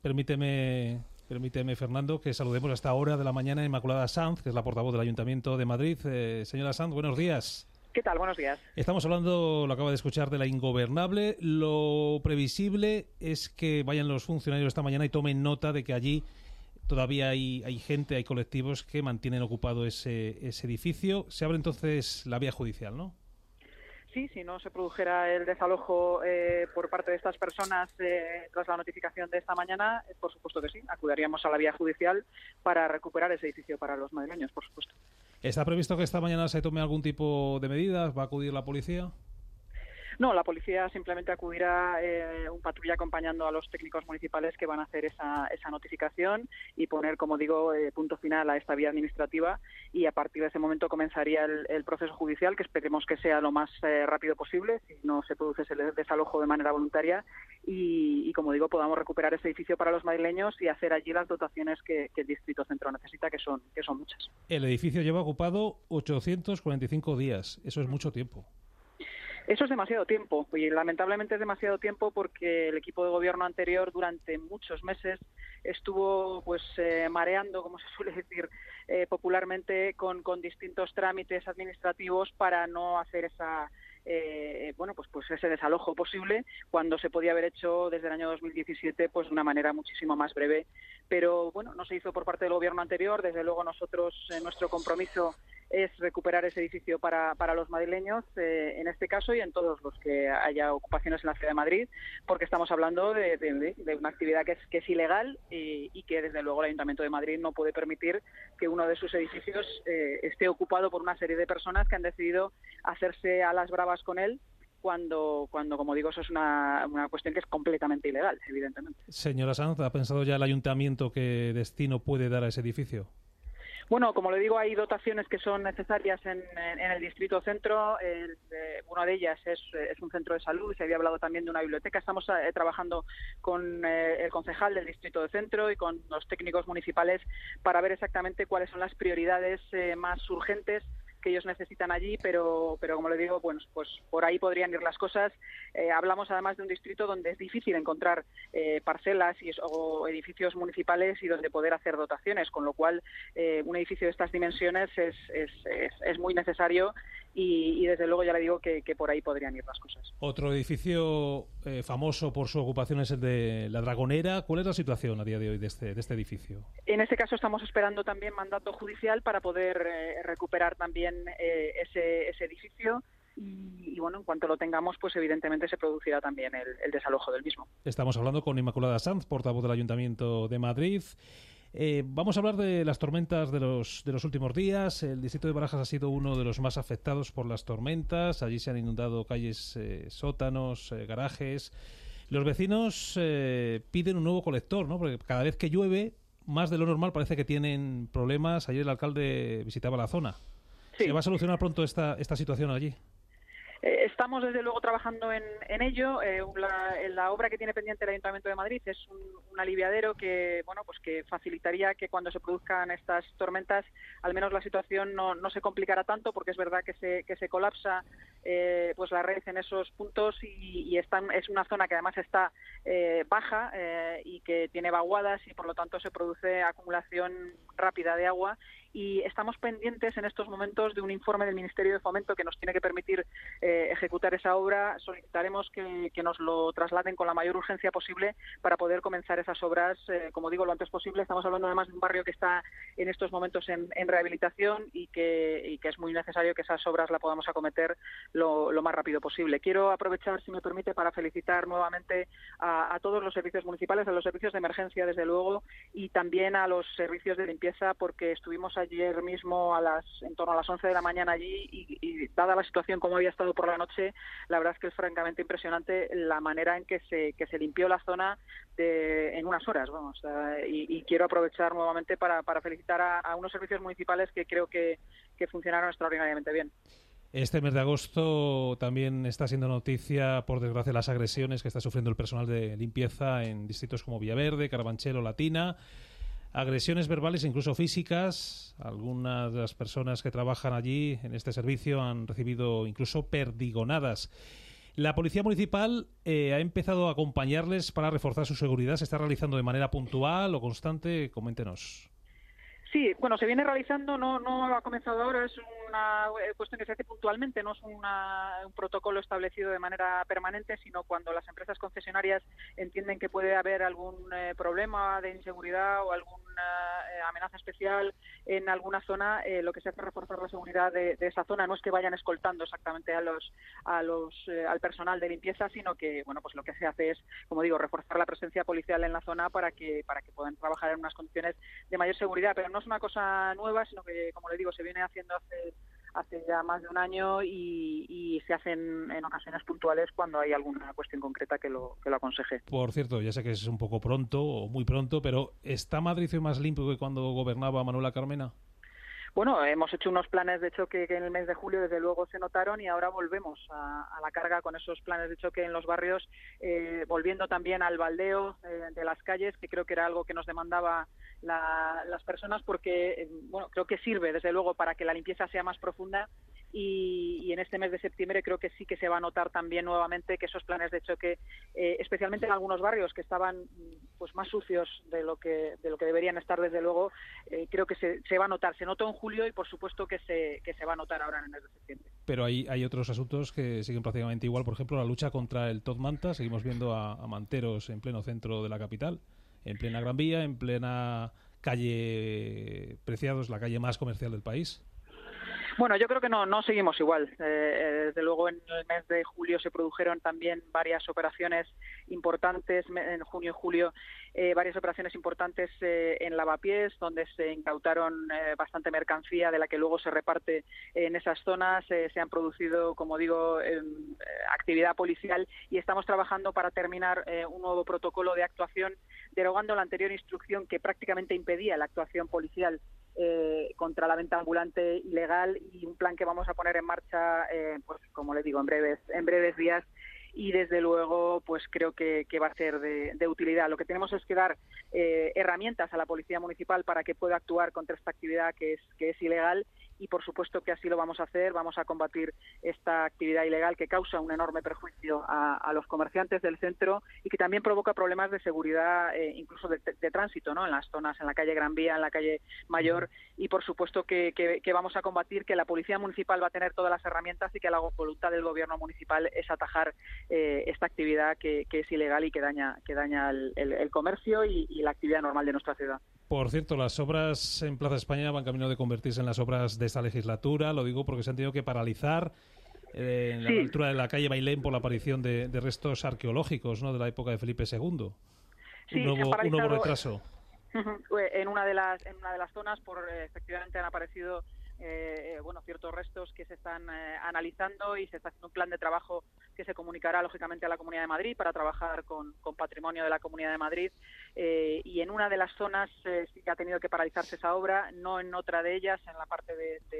Permíteme, Fernando, que saludemos a esta hora de la mañana a Inmaculada Sanz, que es la portavoz del Ayuntamiento de Madrid. Señora Sanz, buenos días. ¿Qué tal? Buenos días. Estamos hablando, lo acaba de escuchar, de la ingobernable. Lo previsible es que vayan los funcionarios esta mañana y tomen nota de que allí todavía hay gente, hay colectivos que mantienen ocupado ese edificio. Se abre entonces la vía judicial, ¿no? Sí, si no se produjera el desalojo por parte de estas personas tras la notificación de esta mañana, por supuesto que sí, acudiríamos a la vía judicial para recuperar ese edificio para los madrileños, por supuesto. ¿Está previsto que esta mañana se tome algún tipo de medidas? ¿Va a acudir la policía? No, la policía simplemente acudirá un patrulla acompañando a los técnicos municipales que van a hacer esa notificación y poner, como digo, punto final a esta vía administrativa, y a partir de ese momento comenzaría el proceso judicial, que esperemos que sea lo más rápido posible, si no se produce ese desalojo de manera voluntaria y como digo, podamos recuperar ese edificio para los madrileños y hacer allí las dotaciones que el Distrito Centro necesita, que son muchas. El edificio lleva ocupado 845 días. Eso es mucho tiempo. Eso es demasiado tiempo, y lamentablemente es demasiado tiempo porque el equipo de gobierno anterior durante muchos meses estuvo mareando, como se suele decir popularmente, con distintos trámites administrativos para no hacer ese desalojo posible, cuando se podía haber hecho desde el año 2017 de una manera muchísimo más breve. Pero bueno, no se hizo por parte del gobierno anterior. Desde luego nosotros, nuestro compromiso es recuperar ese edificio para los madrileños, en este caso y en todos los que haya ocupaciones en la ciudad de Madrid, porque estamos hablando de una actividad que es ilegal y que desde luego el Ayuntamiento de Madrid no puede permitir que uno de sus edificios esté ocupado por una serie de personas que han decidido hacerse a las bravas con él, cuando como digo, eso es una cuestión que es completamente ilegal, evidentemente. Señora Sanz, ¿ha pensado ya el Ayuntamiento qué destino puede dar a ese edificio? Bueno, como le digo, hay dotaciones que son necesarias en el Distrito Centro. Una de ellas es un centro de salud. Se había hablado también de una biblioteca. Estamos trabajando con el concejal del Distrito de Centro y con los técnicos municipales para ver exactamente cuáles son las prioridades más urgentes que ellos necesitan allí, pero como le digo, pues por ahí podrían ir las cosas. Hablamos además de un distrito donde es difícil encontrar parcelas o edificios municipales y donde poder hacer dotaciones, con lo cual un edificio de estas dimensiones es muy necesario y desde luego ya le digo que por ahí podrían ir las cosas. Otro edificio famoso por su ocupación es el de La Dragonera. ¿Cuál es la situación a día de hoy de este edificio? En este caso estamos esperando también mandato judicial para poder recuperar también ese edificio y bueno, en cuanto lo tengamos, pues evidentemente se producirá también el desalojo del mismo. Estamos hablando con Inmaculada Sanz, portavoz del Ayuntamiento de Madrid. Vamos a hablar de las tormentas de los últimos días. El distrito de Barajas ha sido uno de los más afectados por las tormentas. Allí se han inundado calles, sótanos, garajes. Los vecinos piden un nuevo colector, ¿no? Porque cada vez que llueve, más de lo normal, parece que tienen problemas. Ayer el alcalde visitaba la zona. Sí. ¿Se va a solucionar pronto esta situación allí? Estamos desde luego trabajando en ello. La obra que tiene pendiente el Ayuntamiento de Madrid es un aliviadero que facilitaría que cuando se produzcan estas tormentas al menos la situación no se complicara tanto, porque es verdad que se colapsa la red en esos puntos y es una zona que además está baja y que tiene vaguadas y por lo tanto se produce acumulación rápida de agua. Y estamos pendientes en estos momentos de un informe del Ministerio de Fomento que nos tiene que permitir ejecutar esa obra. Solicitaremos que nos lo trasladen con la mayor urgencia posible para poder comenzar esas obras, como digo, lo antes posible. Estamos hablando además de un barrio que está en estos momentos en rehabilitación y que es muy necesario que esas obras la podamos acometer lo más rápido posible. Quiero aprovechar, si me permite, para felicitar nuevamente a todos los servicios municipales, a los servicios de emergencia, desde luego, y también a los servicios de limpieza, porque estuvimos ayer mismo en torno a las 11 de la mañana allí y dada la situación como había estado por la noche, la verdad es que es francamente impresionante la manera en que se limpió la zona en unas horas, y quiero aprovechar nuevamente para felicitar a unos servicios municipales que creo que funcionaron extraordinariamente bien. Este mes de agosto también está siendo noticia, por desgracia, las agresiones que está sufriendo el personal de limpieza en distritos como Villaverde, Carabanchel o Latina. Agresiones verbales e incluso físicas. Algunas de las personas que trabajan allí en este servicio han recibido incluso perdigonadas. La Policía Municipal ha empezado a acompañarles para reforzar su seguridad. ¿Se está realizando de manera puntual o constante? Coméntenos. Sí, bueno, se viene realizando, no ha comenzado ahora, es una cuestión que se hace puntualmente, no es un protocolo establecido de manera permanente, sino cuando las empresas concesionarias entienden que puede haber algún problema de inseguridad o alguna amenaza especial en alguna zona, lo que se hace es reforzar la seguridad de esa zona. No es que vayan escoltando exactamente al personal de limpieza, sino que, bueno, pues lo que se hace es, como digo, reforzar la presencia policial en la zona para que puedan trabajar en unas condiciones de mayor seguridad, pero no es una cosa nueva, sino que, como le digo, se viene haciendo hace ya más de un año y se hacen en ocasiones puntuales cuando hay alguna cuestión concreta que lo aconseje. Por cierto, ya sé que es un poco pronto o muy pronto, pero ¿está Madrid hoy más limpio que cuando gobernaba Manuela Carmena? Bueno, hemos hecho unos planes de choque que en el mes de julio desde luego se notaron y ahora volvemos a la carga con esos planes de choque en los barrios, volviendo también al baldeo de las calles, que creo que era algo que nos demandaba las personas, porque bueno, creo que sirve desde luego para que la limpieza sea más profunda y en este mes de septiembre creo que sí que se va a notar también nuevamente que esos planes de choque, especialmente en algunos barrios que estaban pues más sucios de lo que deberían estar, desde luego, creo que se va a notar. Se notó en julio y por supuesto que se va a notar ahora en el mes de septiembre. Pero hay otros asuntos que siguen prácticamente igual. Por ejemplo, la lucha contra el Top Manta. Seguimos viendo a manteros en pleno centro de la capital, en plena Gran Vía, en plena calle Preciados, la calle más comercial del país. Bueno, yo creo que no seguimos igual. Desde luego en el mes de julio se produjeron también varias operaciones importantes, en junio y julio, varias operaciones importantes en Lavapiés, donde se incautaron bastante mercancía de la que luego se reparte en esas zonas. Se han producido, como digo, actividad policial y estamos trabajando para terminar un nuevo protocolo de actuación, derogando la anterior instrucción que prácticamente impedía la actuación policial contra la venta ambulante ilegal, y un plan que vamos a poner en marcha, pues como le digo, en breves días, y desde luego pues creo que va a ser de utilidad. Lo que tenemos es que dar herramientas a la Policía Municipal para que pueda actuar contra esta actividad que es ilegal, y por supuesto que así lo vamos a hacer. Vamos a combatir esta actividad ilegal que causa un enorme perjuicio a los comerciantes del centro y que también provoca problemas de seguridad, incluso de tránsito, ¿no? En las zonas, en la calle Gran Vía, en la calle Mayor, y por supuesto que vamos a combatir, que la Policía Municipal va a tener todas las herramientas y que la voluntad del Gobierno municipal es atajar esta actividad que es ilegal y que daña el comercio y la actividad normal de nuestra ciudad. Por cierto, las obras en Plaza España van camino de convertirse en las obras de esta legislatura. Lo digo porque se han tenido que paralizar en la altura de la calle Bailén por la aparición de restos arqueológicos, ¿no?, de la época de Felipe II. Sí, un nuevo retraso. En una de las zonas, efectivamente han aparecido ciertos restos que se están analizando, y se está haciendo un plan de trabajo que se comunicará lógicamente a la Comunidad de Madrid para trabajar con patrimonio de la Comunidad de Madrid, y en una de las zonas sí que ha tenido que paralizarse esa obra, no en otra de ellas, en la parte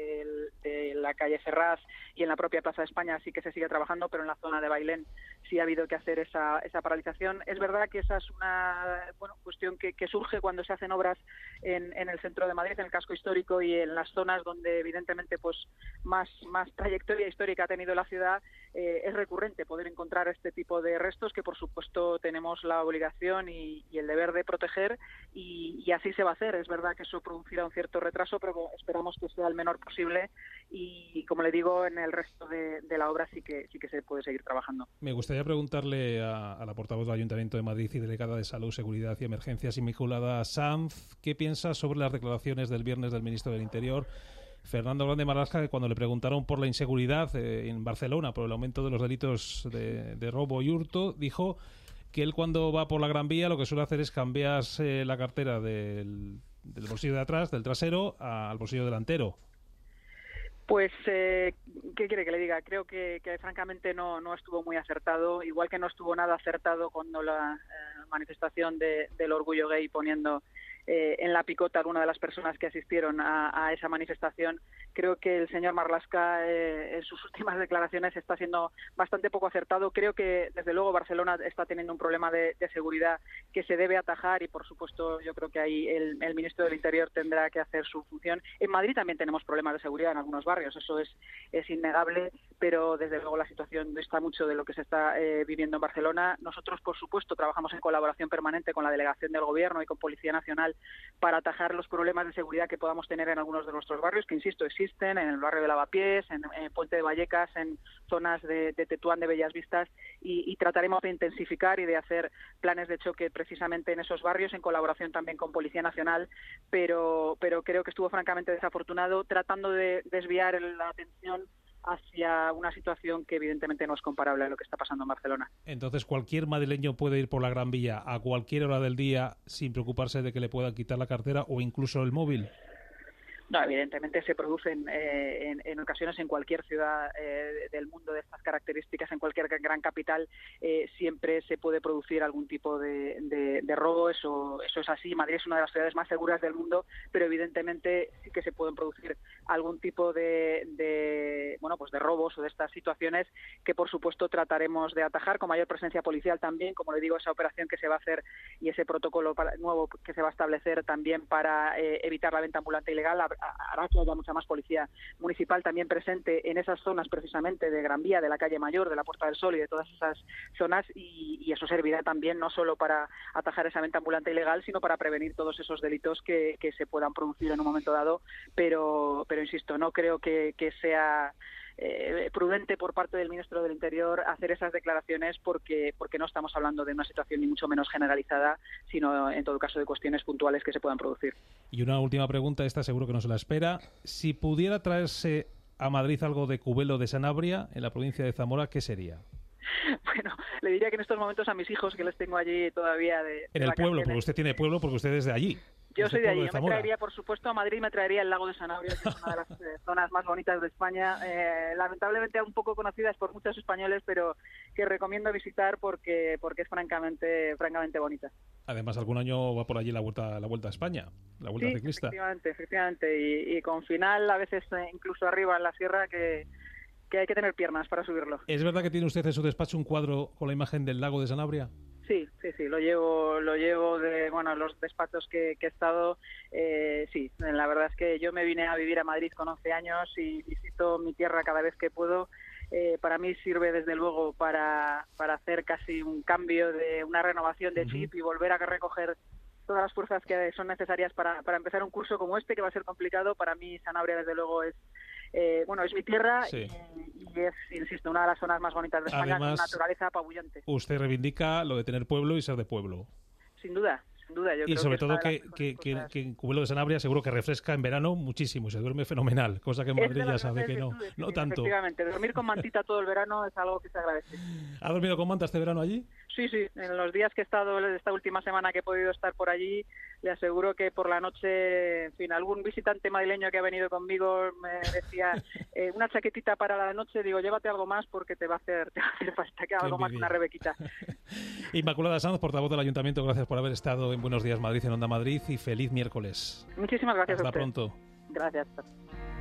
de la calle Ferraz y en la propia Plaza de España sí que se sigue trabajando, pero en la zona de Bailén sí ha habido que hacer esa paralización. Es verdad que esa es una cuestión que surge cuando se hacen obras en el centro de Madrid, en el casco histórico y en las zonas donde evidentemente pues más trayectoria histórica ha tenido la ciudad. Es recurrente poder encontrar este tipo de restos que por supuesto tenemos la obligación y el deber de proteger, y así se va a hacer. Es verdad que eso producirá un cierto retraso, pero esperamos que sea el menor posible, y como le digo, en el resto de la obra sí que se puede seguir trabajando. Me gustaría preguntarle a la portavoz del Ayuntamiento de Madrid y delegada de Salud, Seguridad y Emergencias, Inmaculada Sanz, ¿qué piensa sobre las declaraciones del viernes del ministro del Interior, Fernando Grande Marlaska, que cuando le preguntaron por la inseguridad en Barcelona, por el aumento de los delitos de robo y hurto, dijo que él, cuando va por la Gran Vía, lo que suele hacer es cambiarse la cartera del bolsillo de atrás, del trasero, al bolsillo delantero? Pues, ¿qué quiere que le diga? Creo que francamente no estuvo muy acertado, igual que no estuvo nada acertado cuando la manifestación del orgullo gay, poniendo en la picota alguna de las personas que asistieron a esa manifestación. Creo que el señor Marlaska en sus últimas declaraciones está siendo bastante poco acertado. Creo que desde luego Barcelona está teniendo un problema de seguridad que se debe atajar y por supuesto yo creo que ahí el ministro del Interior tendrá que hacer su función. En Madrid también tenemos problemas de seguridad en algunos barrios, eso es innegable, pero desde luego la situación dista mucho de lo que se está viviendo en Barcelona. Nosotros por supuesto trabajamos en colaboración permanente con la delegación del Gobierno y con Policía Nacional para atajar los problemas de seguridad que podamos tener en algunos de nuestros barrios, que insisto, existen en el barrio de Lavapiés, en Puente de Vallecas, en zonas de Tetuán, de Bellas Vistas, y trataremos de intensificar y de hacer planes de choque precisamente en esos barrios, en colaboración también con Policía Nacional, pero creo que estuvo francamente desafortunado tratando de desviar la atención hacia una situación que evidentemente no es comparable a lo que está pasando en Barcelona. Entonces, ¿cualquier madrileño puede ir por la Gran Vía a cualquier hora del día sin preocuparse de que le puedan quitar la cartera o incluso el móvil? No, evidentemente se producen en ocasiones en cualquier ciudad del mundo de estas características, en cualquier gran capital, siempre se puede producir algún tipo de robo, eso es así. Madrid es una de las ciudades más seguras del mundo, pero evidentemente sí que se pueden producir algún tipo de robos o de estas situaciones que por supuesto trataremos de atajar con mayor presencia policial también, como le digo, esa operación que se va a hacer y ese protocolo nuevo que se va a establecer también para evitar la venta ambulante ilegal hará que haya mucha más policía municipal también presente en esas zonas precisamente de Gran Vía, de la Calle Mayor, de la Puerta del Sol y de todas esas zonas, y eso servirá también no solo para atajar esa venta ambulante ilegal, sino para prevenir todos esos delitos que se puedan producir en un momento dado, pero insisto, no creo que sea prudente por parte del ministro del Interior hacer esas declaraciones porque no estamos hablando de una situación ni mucho menos generalizada, sino en todo caso de cuestiones puntuales que se puedan producir. Y una última pregunta, esta seguro que no se la espera. Si pudiera traerse a Madrid algo de Cubelo de Sanabria, en la provincia de Zamora, ¿qué sería? Bueno, le diría que en estos momentos a mis hijos, que les tengo allí todavía en el pueblo, porque usted tiene pueblo, porque usted es de allí. Yo soy de allí. Yo me traería, por supuesto, a Madrid me traería el lago de Sanabria, que es una de las zonas más bonitas de España. Lamentablemente un poco conocidas por muchos españoles, pero que recomiendo visitar porque es francamente bonita. Además, algún año va por allí la vuelta a España, la vuelta ciclista. Efectivamente. Y con final, a veces incluso arriba en la sierra, que hay que tener piernas para subirlo. ¿Es verdad que tiene usted en su despacho un cuadro con la imagen del lago de Sanabria? Sí, lo llevo de los despachos que he estado. Sí, la verdad es que yo me vine a vivir a Madrid con 11 años y visito mi tierra cada vez que puedo. Para mí sirve desde luego para hacer casi un cambio, de una renovación de chip y volver a recoger todas las fuerzas que son necesarias para empezar un curso como este, que va a ser complicado. Para mí Sanabria desde luego es mi tierra, sí. y es, insisto, una de las zonas más bonitas de España. Además, con naturaleza apabullante. Usted reivindica lo de tener pueblo y ser de pueblo. Sin duda. Yo y creo sobre todo que en Cubelo de Sanabria seguro que refresca en verano muchísimo, se duerme fenomenal, cosa que en Madrid ya sabe que no tanto. Efectivamente, dormir con mantita todo el verano es algo que se agradece. ¿Ha dormido con manta este verano allí? Sí, en los días que he estado, esta última semana que he podido estar por allí, le aseguro que por la noche, en fin, algún visitante madrileño que ha venido conmigo me decía, una chaquetita para la noche, digo, llévate algo más porque te va a hacer falta que algo más, una rebequita. Inmaculada Sanz, portavoz del Ayuntamiento, gracias por haber estado en Buenos Días Madrid, en Onda Madrid, y feliz miércoles. Muchísimas gracias. Hasta pronto. Gracias.